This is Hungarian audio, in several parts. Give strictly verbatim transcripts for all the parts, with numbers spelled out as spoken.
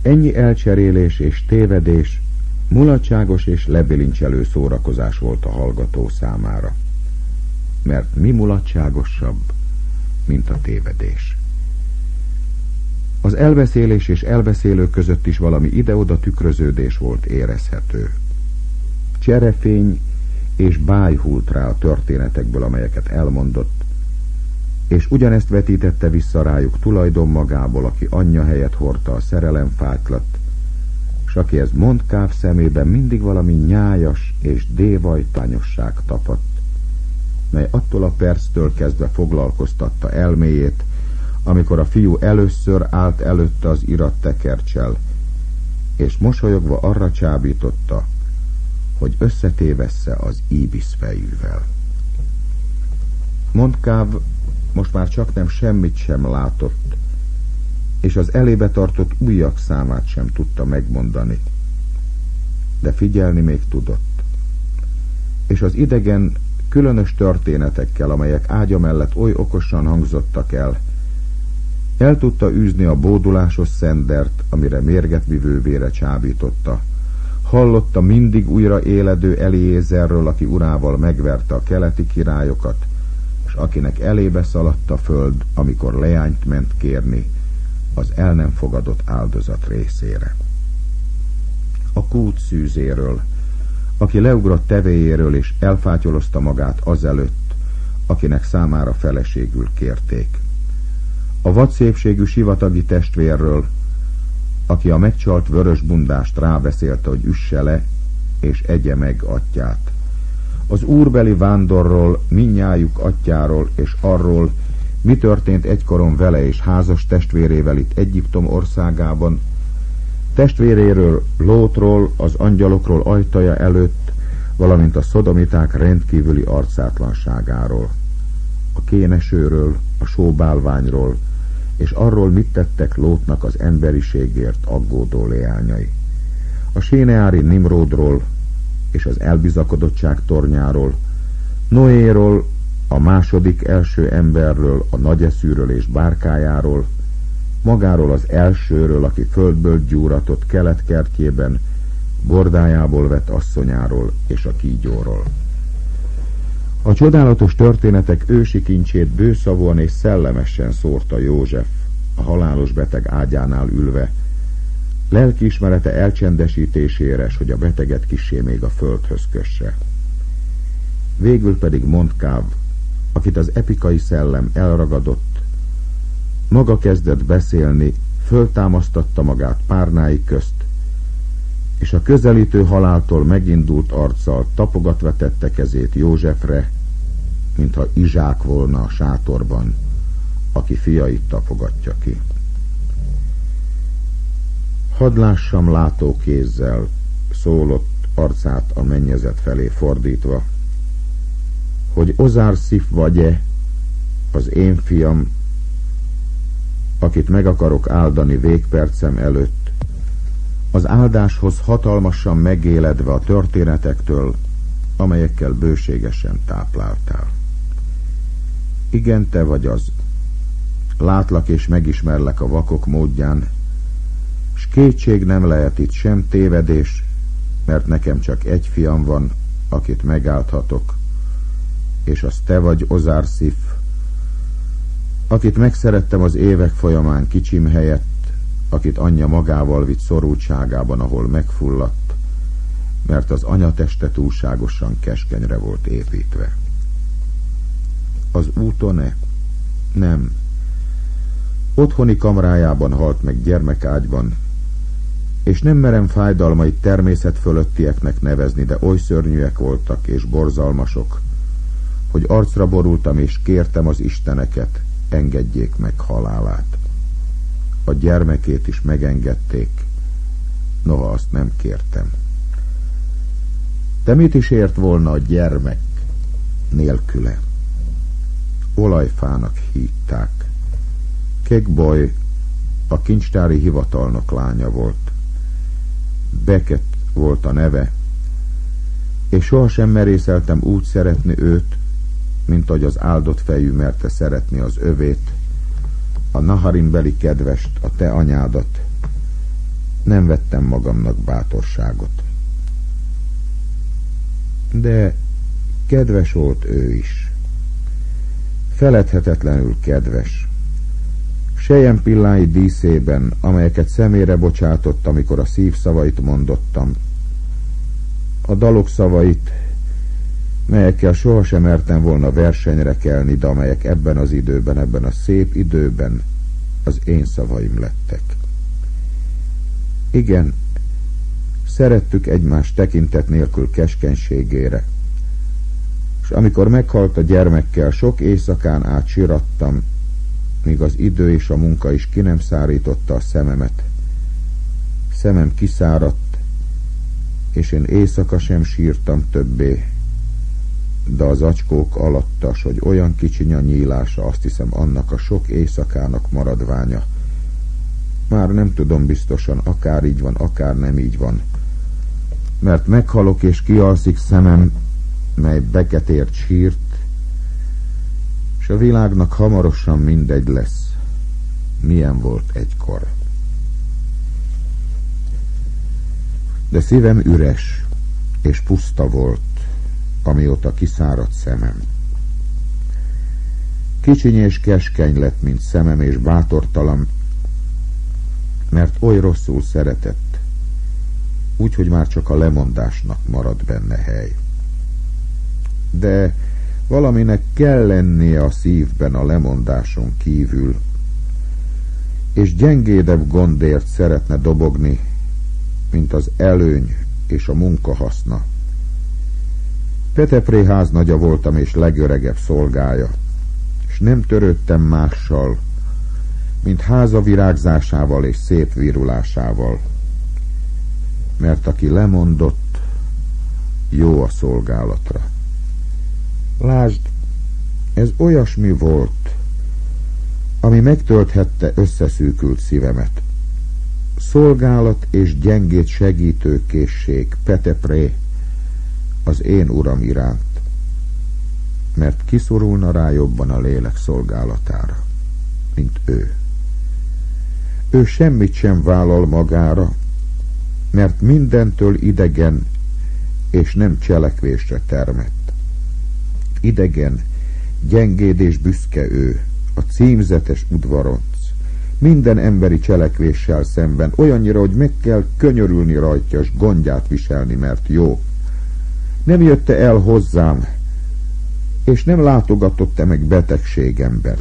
Ennyi elcserélés és tévedés mulatságos és lebilincselő szórakozás volt a hallgató számára. Mert mi mulatságosabb, mint a tévedés? Az elbeszélés és elbeszélő között is valami ide-oda tükröződés volt érezhető. Cserefény és báj hult rá a történetekből, amelyeket elmondott, és ugyanezt vetítette vissza rájuk tulajdon magából, aki anyja helyett hordta a szerelemfátylat, s akihez Montcalf szemében mindig valami nyájas és dévajtányosság tapadt, mely attól a perctől kezdve foglalkoztatta elméjét, amikor a fiú először állt előtte az irattekerccsel, és mosolyogva arra csábította, hogy összetévessze az íbisz fejűvel. Montcalf most már csak nem semmit sem látott, és az elébe tartott ujjak számát sem tudta megmondani, de figyelni még tudott. És az idegen, különös történetekkel, amelyek ágya mellett oly okosan hangzottak el, el tudta űzni a bódulásos szendert, amire mérget vivővére csábította. Hallotta mindig újra éledő Eliézerről, aki urával megverte a keleti királyokat, és akinek elébe szaladt a föld, amikor leányt ment kérni az el nem fogadott áldozat részére. A kút szűzéről, aki leugrott tevéjéről és elfátyolozta magát azelőtt, akinek számára feleségül kérték. A vadszépségű sivatagi testvérről, aki a megcsalt vörösbundást rábeszélte, hogy üsse le, és egye meg atyját. Az úrbeli vándorról, mindnyájuk atyjáról, és arról, mi történt egykoron vele és házas testvérével itt Egyiptom országában, testvéréről, Lótról, az angyalokról ajtaja előtt, valamint a szodomiták rendkívüli arcátlanságáról, a kénesőről, a sóbálványról, és arról, mit tettek Lótnak az emberiségért aggódó leányai. A séneári Nimródról és az elbizakodottság tornyáról, Noéról, a második első emberről, a nagyeszűről és bárkájáról, magáról az elsőről, aki földből gyúratott keletkertjében, bordájából vett asszonyáról és a kígyóról. A csodálatos történetek ősi kincsét bőszavúan és szellemesen szórta József, a halálos beteg ágyánál ülve, lelkiismerete elcsendesítésére, s hogy a beteget kissé még a földhöz kösse. Végül pedig Montcalf, akit az epikai szellem elragadott, maga kezdett beszélni, föltámasztatta magát párnái közt, és a közelítő haláltól megindult arccal tapogatva tette kezét Józsefre, mintha Izsák volna a sátorban, aki fiait tapogatja ki. Hadd lássam látókézzel, szólott arcát a mennyezet felé fordítva, hogy Ozár-Szif vagy-e, az én fiam, akit meg akarok áldani végpercem előtt, az áldáshoz hatalmasan megéledve a történetektől, amelyekkel bőségesen tápláltál. Igen, te vagy az. Látlak és megismerlek a vakok módján, s kétség nem lehet itt sem tévedés, mert nekem csak egy fiam van, akit megáldhatok, és az te vagy, Ozár-Szif, akit megszerettem az évek folyamán kicsim helyett, akit anyja magával vitt szorultságában, ahol megfulladt, mert az anyateste túlságosan keskenyre volt építve. Az úton-e? Nem. Otthoni kamrájában halt meg gyermekágyban, és nem merem fájdalmait természet fölöttieknek nevezni, de oly szörnyűek voltak és borzalmasok, hogy arcra borultam és kértem az isteneket, engedjék meg halálát. A gyermekét is megengedték, noha azt nem kértem. De mit is ért volna a gyermek nélküle? Olajfának hívták. Kegboy a kincstári hivatalnok lánya volt. Beckett volt a neve, és sohasem merészeltem úgy szeretni őt, mint ahogy az áldott fejű merte szeretni az övét, a Naharinbeli kedvest, a te anyádat, Nem vettem magamnak bátorságot. De kedves volt ő is. Feledhetetlenül kedves. Selyempillái díszében, amelyeket szemére bocsátott, amikor a szívszavait mondottam. A dalok szavait, melyekkel sohasem mertem volna versenyre kelni, de amelyek ebben az időben, ebben a szép időben az én szavaim lettek. Igen, szerettük egymást tekintet nélkül keskenységére, és amikor meghalt a gyermekkel, sok éjszakán át sirattam, míg az idő és a munka is ki nem szárította a szememet. Szemem kiszáradt, és én éjszaka sem sírtam többé, de az acskók alattas, hogy olyan kicsiny a nyílása, azt hiszem annak a sok éjszakának maradványa. Már nem tudom biztosan, akár így van, akár nem így van, mert meghalok és kialszik szemem, mely beketért sírt, és a világnak hamarosan mindegy lesz, milyen volt egykor. De szívem üres és puszta volt, amióta kiszáradt szemem. Kicsiny és keskeny lett, mint szemem, és bátortalan, mert oly rosszul szeretett, úgyhogy már csak a lemondásnak marad benne hely. De valaminek kell lennie a szívben a lemondáson kívül, és gyengédebb gondért szeretne dobogni, mint az előny és a munka haszna. Petepré háznagya voltam és legöregebb szolgája, és nem törődtem mással, mint háza virágzásával és szép virulásával, mert aki lemondott, jó a szolgálatra. Lásd, ez olyasmi volt, ami megtölthette összeszűkült szívemet. Szolgálat és gyengét segítő készség, Petepré, az én uram iránt, mert kiszorulna rá jobban a lélek szolgálatára, mint ő. Ő semmit sem vállal magára, mert mindentől idegen és nem cselekvésre termett. Idegen, gyengéd és büszke ő, a címzetes udvaronc, minden emberi cselekvéssel szemben, olyannyira, hogy meg kell könyörülni rajta, és gondját viselni, mert jó. Nem jötte el hozzám, és nem látogatott-e meg betegségemben.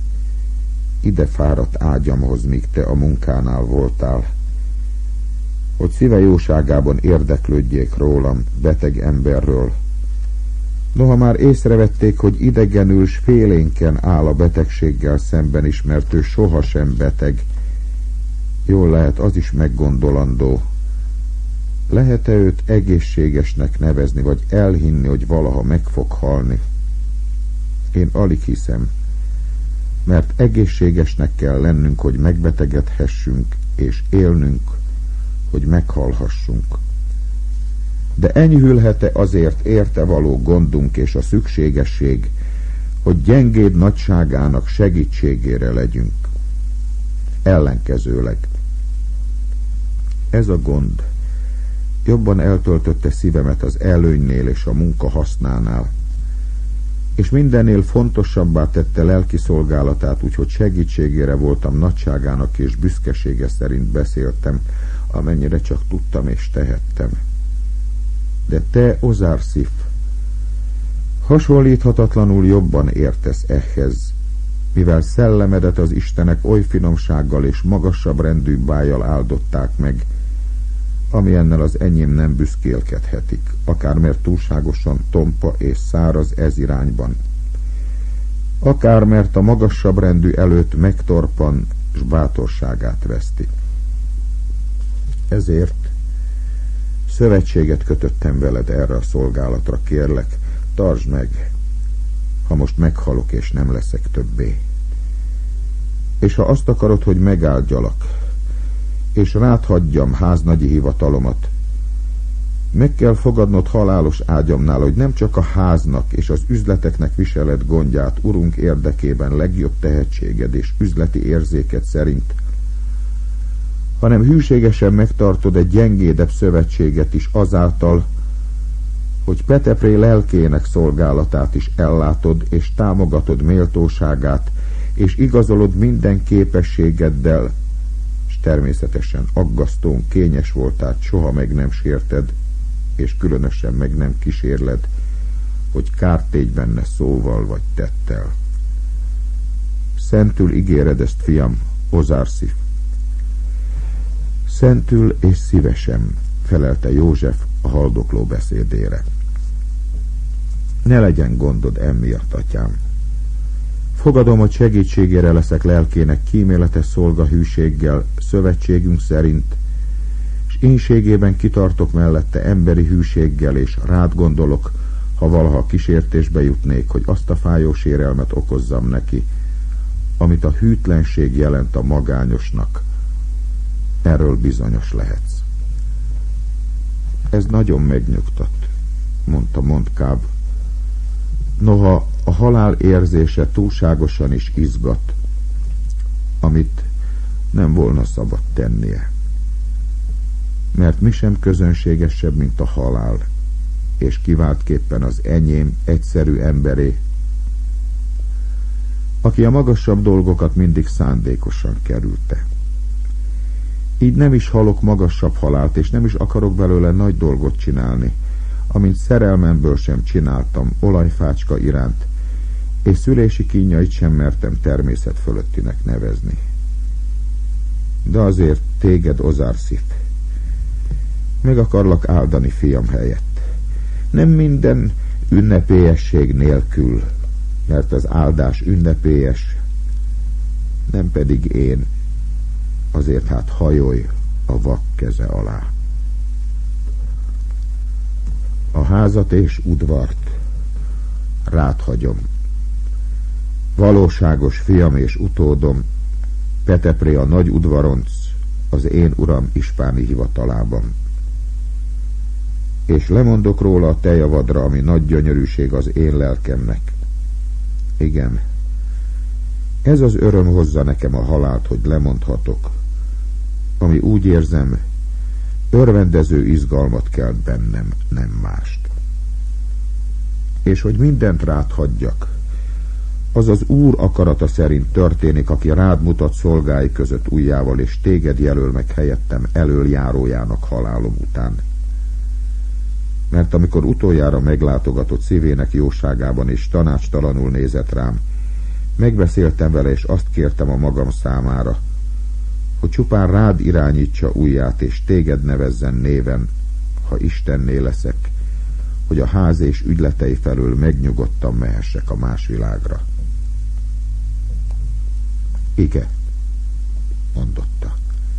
Ide fáradt ágyamhoz, míg te a munkánál voltál, hogy szíve jóságában érdeklődjék rólam, beteg emberről. Noha már észrevették, hogy idegenül s félénken áll a betegséggel szemben is, mert ő sohasem beteg, jól lehet az is meggondolandó. Lehet-e őt egészségesnek nevezni, vagy elhinni, hogy valaha meg fog halni? Én alig hiszem, mert egészségesnek kell lennünk, hogy megbetegedhessünk, és élnünk, hogy meghalhassunk. De enyhülhet-e azért érte való gondunk és a szükségesség, hogy gyengéd nagyságának segítségére legyünk? Ellenkezőleg. Ez a gond jobban eltöltötte szívemet az előnynél és a munka hasznánál, és mindennél fontosabbá tette lelki szolgálatát, úgyhogy segítségére voltam nagyságának, és büszkesége szerint beszéltem, amennyire csak tudtam és tehettem. De te, Ozársif, hasonlíthatatlanul jobban értesz ehhez, mivel szellemedet az istenek oly finomsággal és magasabb rendű bájjal áldották meg, amilyennel az enyém nem büszkélkedhetik, akár mert túlságosan tompa és száraz ez irányban, akár mert a magasabb rendű előtt megtorpan, s bátorságát veszti. Ezért szövetséget kötöttem veled erre a szolgálatra, kérlek, tartsd meg, ha most meghalok és nem leszek többé. És ha azt akarod, hogy megáldjalak, és rád hagyjam háznagyi hivatalomat, meg kell fogadnod halálos ágyamnál, hogy nem csak a háznak és az üzleteknek viseled gondját urunk érdekében legjobb tehetséged és üzleti érzéked szerint, hanem hűségesen megtartod egy gyengédebb szövetséget is azáltal, hogy Petepré lelkének szolgálatát is ellátod, és támogatod méltóságát, és igazolod minden képességeddel, és természetesen aggasztón kényes voltát soha meg nem sérted, és különösen meg nem kísérled, hogy kárt tégy benne szóval vagy tettel. Szentül ígéred ezt, fiam, Ozarszif. Szentül és szívesen, felelte József a haldokló beszédére. Ne legyen gondod emiatt, atyám. Fogadom, hogy segítségére leszek lelkének kíméletes szolgahűséggel, szövetségünk szerint, és ínségében kitartok mellette emberi hűséggel, és rád gondolok, ha valaha kísértésbe jutnék, hogy azt a fájó sérelmet okozzam neki, amit a hűtlenség jelent a magányosnak. Erről bizonyos lehetsz. Ez nagyon megnyugtat, mondta Montcalm. Noha a halál érzése túlságosan is izgat, amit nem volna szabad tennie. Mert mi sem közönségesebb, mint a halál, és kiváltképpen az enyém egyszerű emberé, aki a magasabb dolgokat mindig szándékosan kerülte. Így nem is halok magasabb halált, és nem is akarok belőle nagy dolgot csinálni, amint szerelmemből sem csináltam olajfácska iránt, és szülési kínjait sem mertem természet fölöttinek nevezni. De azért téged, Ozarszif, meg akarlak áldani fiam helyett. Nem minden ünnepélyesség nélkül, mert az áldás ünnepélyes, nem pedig én, azért hát hajolj a vak keze alá. A házat és udvart rád hagyom. Valóságos fiam és utódom, Petepré a nagy udvaronc, az én uram ispáni hivatalában. És lemondok róla a te javadra, ami nagy gyönyörűség az én lelkemnek. Igen, ez az öröm hozza nekem a halált, hogy lemondhatok, ami úgy érzem, örvendező izgalmat kelt bennem, nem mást. És hogy mindent rád hagyjak, az az Úr akarata szerint történik, aki rád mutat szolgái között ujjával, és téged jelöl meg helyettem elöljárójának halálom után. Mert amikor utoljára meglátogatott szívének jóságában, és tanácstalanul nézett rám, megbeszéltem vele, és azt kértem a magam számára, hogy csupán rád irányítsa ujját, és téged nevezzen néven, ha Istenné leszek, hogy a ház és ügyletei felől megnyugodtan mehessek a más világra. Ige, mondotta.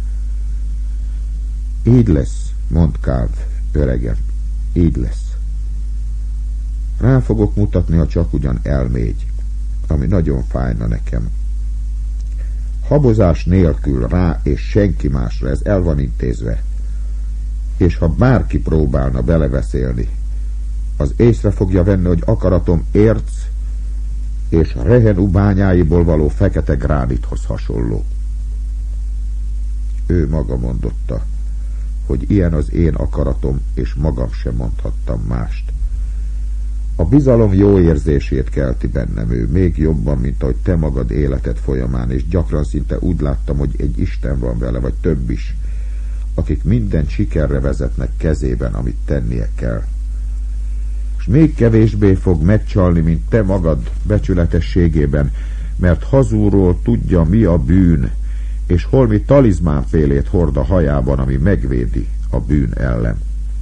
Így lesz, Montcalm, öregem, így lesz. Rá fogok mutatni, ha csak ugyan elmégy, ami nagyon fájna nekem. Habozás nélkül rá és senki másra, ez el van intézve. És ha bárki próbálna beleveszélni, az észre fogja venni, hogy akaratom érc és Rehenu bányáiból való fekete gránithoz hasonló. Ő maga mondotta, hogy ilyen az én akaratom, és magam sem mondhattam mást. A bizalom jó érzését kelti bennem ő, még jobban, mint ahogy te magad életed folyamán, és gyakran szinte úgy láttam, hogy egy Isten van vele, vagy több is, akik minden sikerre vezetnek kezében, amit tennie kell. És még kevésbé fog megcsalni, mint te magad becsületességében, mert hazúról tudja, mi a bűn, és holmi talizmánfélét hord a hajában, ami megvédi a bűn ellen.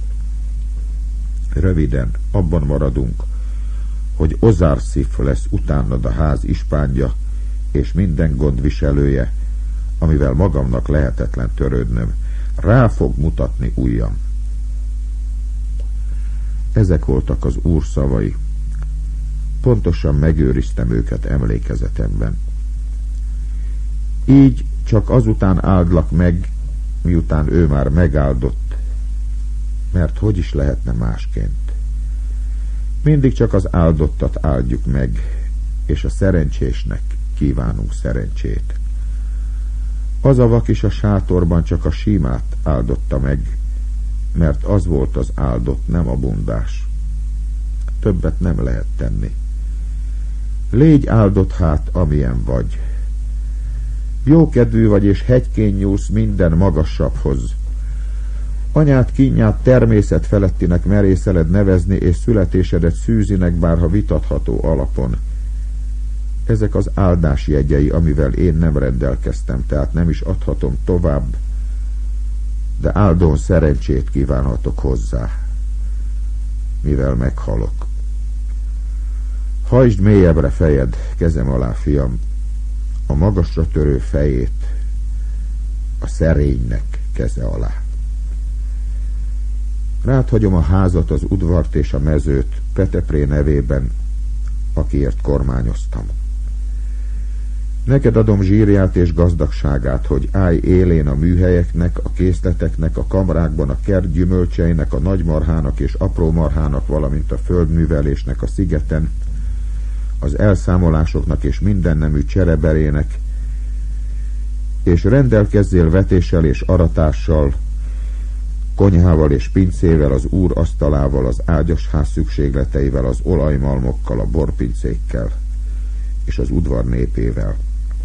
Röviden abban maradunk, hogy Ozarszif lesz utánad a ház ispánja, és minden gondviselője, amivel magamnak lehetetlen törődnöm, rá fog mutatni ujjam. Ezek voltak az Úr szavai. Pontosan megőriztem őket emlékezetemben. Így csak azután áldlak meg, miután ő már megáldott, mert hogy is lehetne másként? Mindig csak az áldottat áldjuk meg, és a szerencsésnek kívánunk szerencsét. Az a vak is a sátorban csak a símát áldotta meg, mert az volt az áldott, nem a bundás. Többet nem lehet tenni. Légy áldott hát, amilyen vagy. Jókedvű vagy, és hegykén nyúlsz minden magasabbhoz. Anyád kínját természet felettinek merészeled nevezni, és születésedet szűzinek, bárha vitatható alapon. Ezek az áldás jegyei, amivel én nem rendelkeztem, tehát nem is adhatom tovább, de áldón szerencsét kívánhatok hozzá, mivel meghalok. Hajtsd mélyebbre fejed, kezem alá, fiam, a magasra törő fejét a szerénynek keze alá. Rád hagyom a házat, az udvart és a mezőt Petepré nevében, akiért kormányoztam. Neked adom zsírját és gazdagságát, hogy állj élén a műhelyeknek, a készleteknek, a kamrákban, a kert gyümölcseinek, a nagymarhának és apró marhának, valamint a földművelésnek a szigeten, az elszámolásoknak és mindennemű csereberének, és rendelkezzél vetéssel és aratással, konyhával és pincével, az úr asztalával, az ágyasház szükségleteivel, az olajmalmokkal, a borpincékkel és az udvar népével.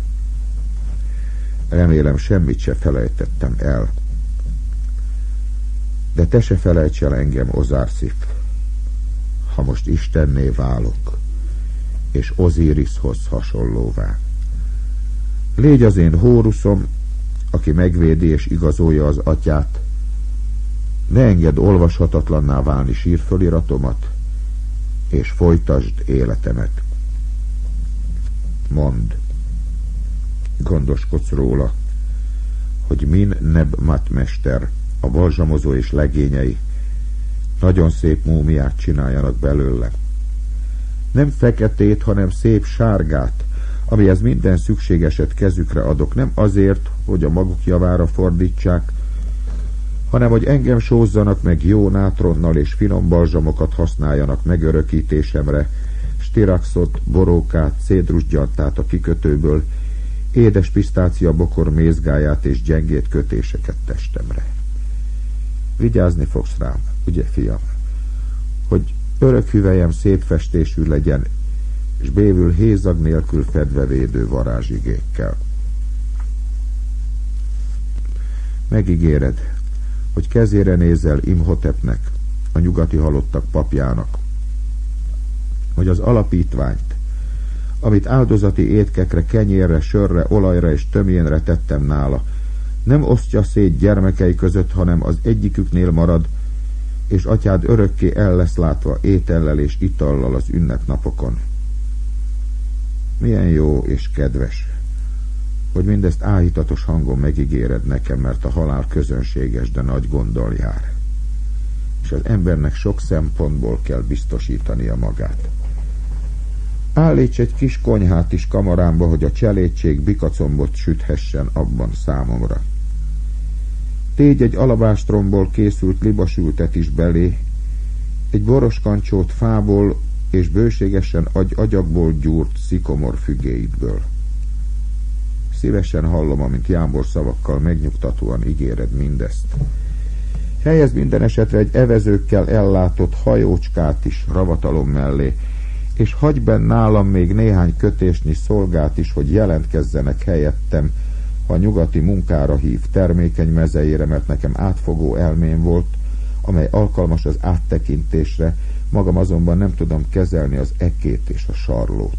Remélem, semmit se felejtettem el. De te se felejts el engem, Ozárszif, ha most Istenné válok, és Ozíriszhoz hasonlóvá. Légy az én Hóruszom, aki megvédi és igazolja az atyát. Ne engedd olvashatatlanná válni sírföliratomat, és folytasd életemet. Mondd, gondoskodsz róla, hogy Min Neb Mat mester, a balzsamozó és legényei nagyon szép múmiát csináljanak belőle. Nem feketét, hanem szép sárgát, amihez minden szükségeset kezükre adok, nem azért, hogy a maguk javára fordítsák, hanem hogy engem sózzanak meg jó nátronnal, és finom balzsamokat használjanak megörökítésemre, stiraxot, borókát, cédrusgyantát a kikötőből, édes pisztácia bokor mézgáját és gyengét kötéseket testemre. Vigyázni fogsz rám, ugye, fiam, hogy örök hüvelyem szép festésű legyen, és bévül hézag nélkül fedve védő varázsigékkel. Megígéred, hogy kezére nézel Imhotepnek, a nyugati halottak papjának, hogy az alapítványt, amit áldozati étkekre, kenyérre, sörre, olajra és tömjénre tettem nála, nem osztja szét gyermekei között, hanem az egyiküknél marad, és atyád örökké el lesz látva étellel és itallal az ünnepnapokon. Milyen jó és kedves, hogy mindezt áhítatos hangon megígéred nekem, mert a halál közönséges, de nagy gonddal jár, és az embernek sok szempontból kell biztosítania magát. Állíts egy kis konyhát is kamarámba, hogy a cselédség bikacombot süthessen abban számomra. Tégy egy alabástromból készült libasültet is belé, egy boroskancsót fából és bőségesen agy agyagból gyúrt szikomor fügéidből. Szívesen hallom, amint jámbor szavakkal megnyugtatóan ígéred mindezt. Helyezd minden esetre egy evezőkkel ellátott hajócskát is ravatalom mellé, és hagyj benn nálam még néhány kötésnyi szolgát is, hogy jelentkezzenek helyettem, ha a nyugati munkára hív termékeny mezeire, mert nekem átfogó elmém volt, amely alkalmas az áttekintésre, magam azonban nem tudom kezelni az ekét és a sarlót.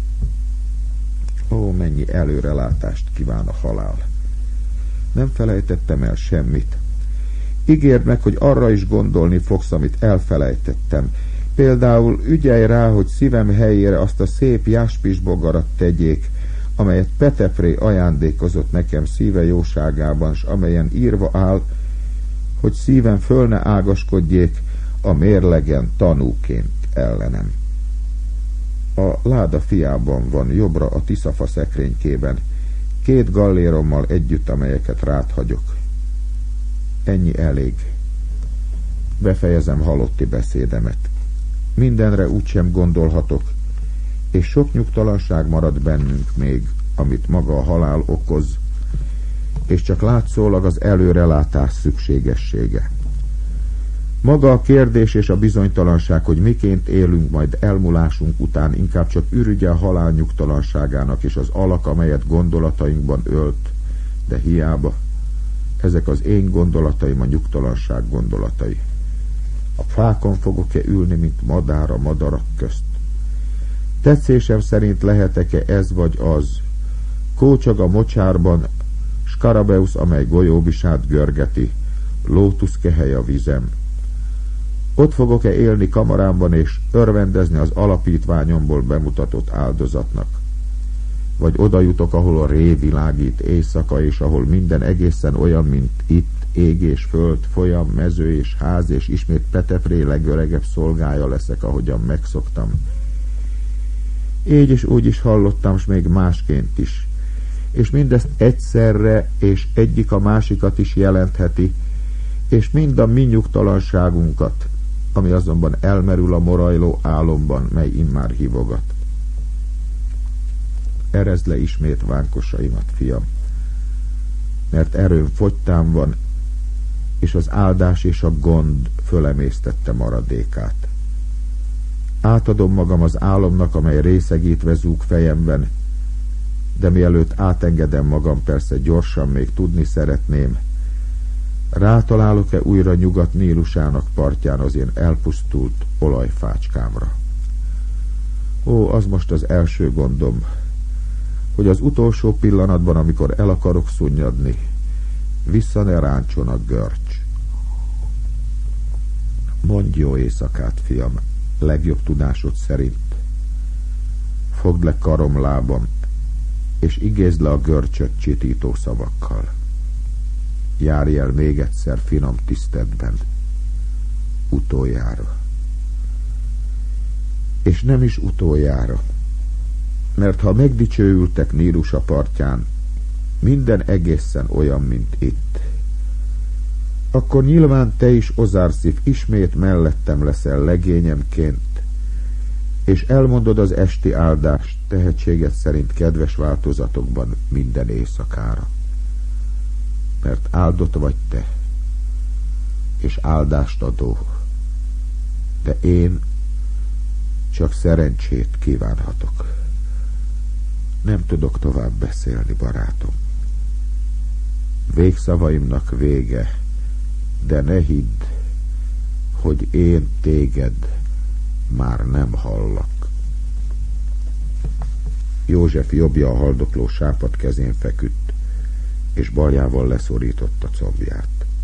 Ó, mennyi előrelátást kíván a halál! Nem felejtettem el semmit. Ígérd meg, hogy arra is gondolni fogsz, amit elfelejtettem. Például ügyelj rá, hogy szívem helyére azt a szép jáspis bogarat tegyék, amelyet Petepré ajándékozott nekem szíve jóságában, s amelyen írva áll, hogy szívem föl ne ágaskodjék a mérlegen tanúként ellenem. A láda fiában van jobbra a tiszafa szekrénykében, két gallérommal együtt, amelyeket rád hagyok. Ennyi elég. Befejezem halotti beszédemet. Mindenre úgysem gondolhatok, és sok nyugtalanság marad bennünk még, amit maga a halál okoz, és csak látszólag az előrelátás szükségessége. Maga a kérdés és a bizonytalanság, hogy miként élünk majd elmúlásunk után, inkább csak ürügye a halál nyugtalanságának és az alak, amelyet gondolatainkban ölt, de hiába. Ezek az én gondolataim a nyugtalanság gondolatai. A fákon fogok-e ülni, mint madár a madarak közt? Tetszésem szerint lehetek-e ez vagy az? Kócsag a mocsárban, Skarabeusz, amely golyóbisát görgeti, lótuszkehely a vizem. Ott fogok-e élni kamarámban és örvendezni az alapítványomból bemutatott áldozatnak? Vagy oda jutok, ahol a ré világít éjszaka, és ahol minden egészen olyan, mint itt, ég és föld, folyam, mező és ház, és ismét Petepré legöregebb szolgája leszek, ahogyan megszoktam. Így és úgy is hallottam, s még másként is. És mindezt egyszerre, és egyik a másikat is jelentheti, és mind a mi nyugtalanságunkat, ami azonban elmerül a morajló álomban, mely immár hívogat. Erezd le ismét vánkosaimat, fiam, mert erőm fogytán van, és az áldás és a gond fölemésztette maradékát. Átadom magam az álomnak, amely részegítve zúg fejemben, de mielőtt átengedem magam, persze gyorsan még tudni szeretném, rátalálok-e újra nyugat Nílusának partján az én elpusztult olajfácskámra. Ó, az most az első gondom, hogy az utolsó pillanatban, amikor el akarok szunnyadni, vissza ne ráncson a görcs. Mondj jó éjszakát, fiam, legjobb tudásod szerint. Fogd le karom lábam, és igézd le a görcsöt csitító szavakkal. Járj el még egyszer finom tisztedben, utoljára. És nem is utoljára, mert ha megdicsőültek Nílusa partján, minden egészen olyan, mint itt, akkor nyilván te is, Ozárszif, ismét mellettem leszel legényemként, és elmondod az esti áldást tehetséged szerint kedves változatokban minden éjszakára. Mert áldott vagy te, és áldást adó, de én csak szerencsét kívánhatok. Nem tudok tovább beszélni, barátom. Végszavaimnak vége, de ne hidd, hogy én téged már nem hallak. József jobbja a haldokló sápadt kezén feküdt, és baljával leszorította combját.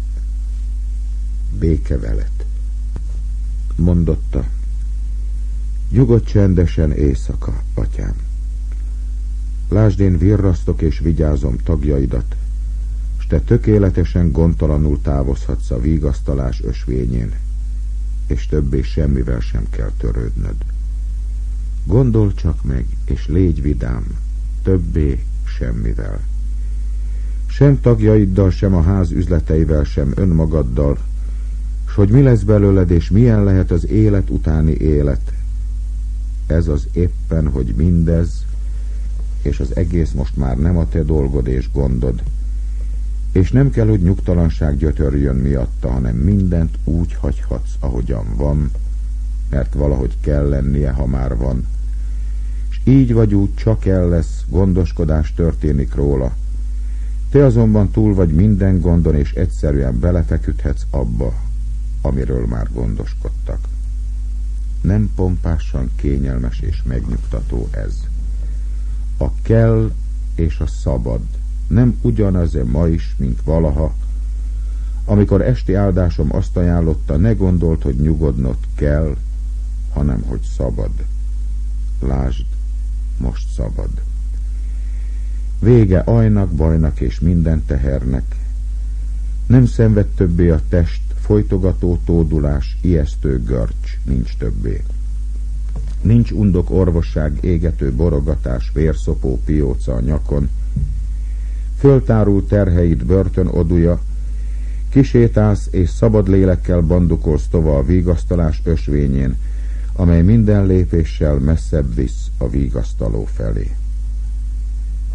Béke veled, mondotta. Nyugodj csendesen éjszaka, atyám. Lásd, én virrasztok és vigyázom tagjaidat, s te tökéletesen gondtalanul távozhatsz a vigasztalás ösvényén, és többé semmivel sem kell törődnöd. Gondolj csak meg, és légy vidám, többé semmivel. Sem tagjaiddal, sem a ház üzleteivel, sem önmagaddal, s hogy mi lesz belőled, és milyen lehet az élet utáni élet. Ez az éppen, hogy mindez, és az egész most már nem a te dolgod és gondod, és nem kell, hogy nyugtalanság gyötörjön miatta, hanem mindent úgy hagyhatsz, ahogyan van, mert valahogy kell lennie, ha már van, és így vagy úgy csak el lesz, gondoskodás történik róla. Te azonban túl vagy minden gondon, és egyszerűen belefeküdhetsz abba, amiről már gondoskodtak. Nem pompásan kényelmes és megnyugtató ez. A kell és a szabad nem ugyanaz-e ma is, mint valaha, amikor esti áldásom azt ajánlotta, ne gondolt, hogy nyugodnod kell, hanem hogy szabad. Lásd, most szabad. Vége ajnak, bajnak és minden tehernek. Nem szenved többé a test, folytogató tódulás, ijesztő görcs nincs többé. Nincs undok orvosság, égető borogatás, vérszopó pióca a nyakon. Föltárul terheid börtön odúja, kisétálsz és szabad lélekkel bandukolsz tova a vigasztalás ösvényén, amely minden lépéssel messzebb visz a vigasztaló felé.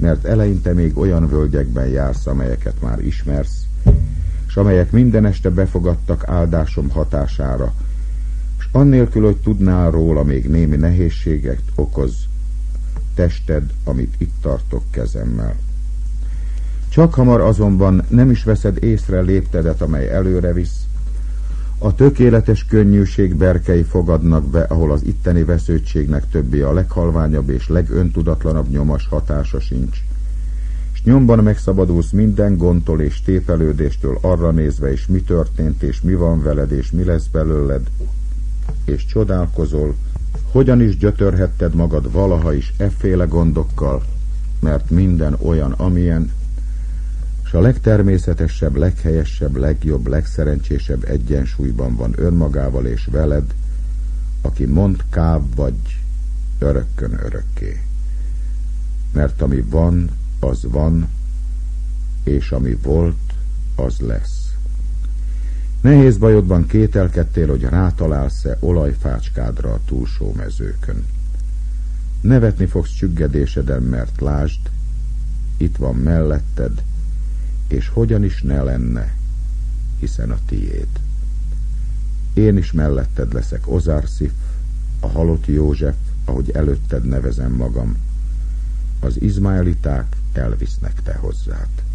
mert eleinte még olyan völgyekben jársz, amelyeket már ismersz, s amelyek minden este befogadtak áldásom hatására, s annélkül, hogy tudnál róla, még némi nehézséget okoz tested, amit itt tartok kezemmel. Csak hamar azonban nem is veszed észre léptedet, amely előre visz. A tökéletes könnyűség berkei fogadnak be, ahol az itteni vesződtségnek többé a leghalványabb és legöntudatlanabb nyomas hatása sincs. S nyomban megszabadulsz minden gondtól és tépelődéstől arra nézve, és mi történt, és mi van veled, és mi lesz belőled, és csodálkozol, hogyan is gyötörhetted magad valaha is efféle gondokkal, mert minden olyan, amilyen, s a legtermészetesebb, leghelyesebb, legjobb, legszerencsésebb egyensúlyban van önmagával és veled, aki mond káv vagy örökkön örökké. Mert ami van, az van, és ami volt, az lesz. Nehéz bajodban kételkedtél, hogy rátalálsz-e olajfácskádra a túlsó mezőkön. Nevetni fogsz csüggedéseden, mert lásd, itt van melletted, és hogyan is ne lenne, hiszen a tiéd. Én is melletted leszek, Ozársziff, a halott József, ahogy előtted nevezem magam. Az izmaeliták elvisznek te hozzád.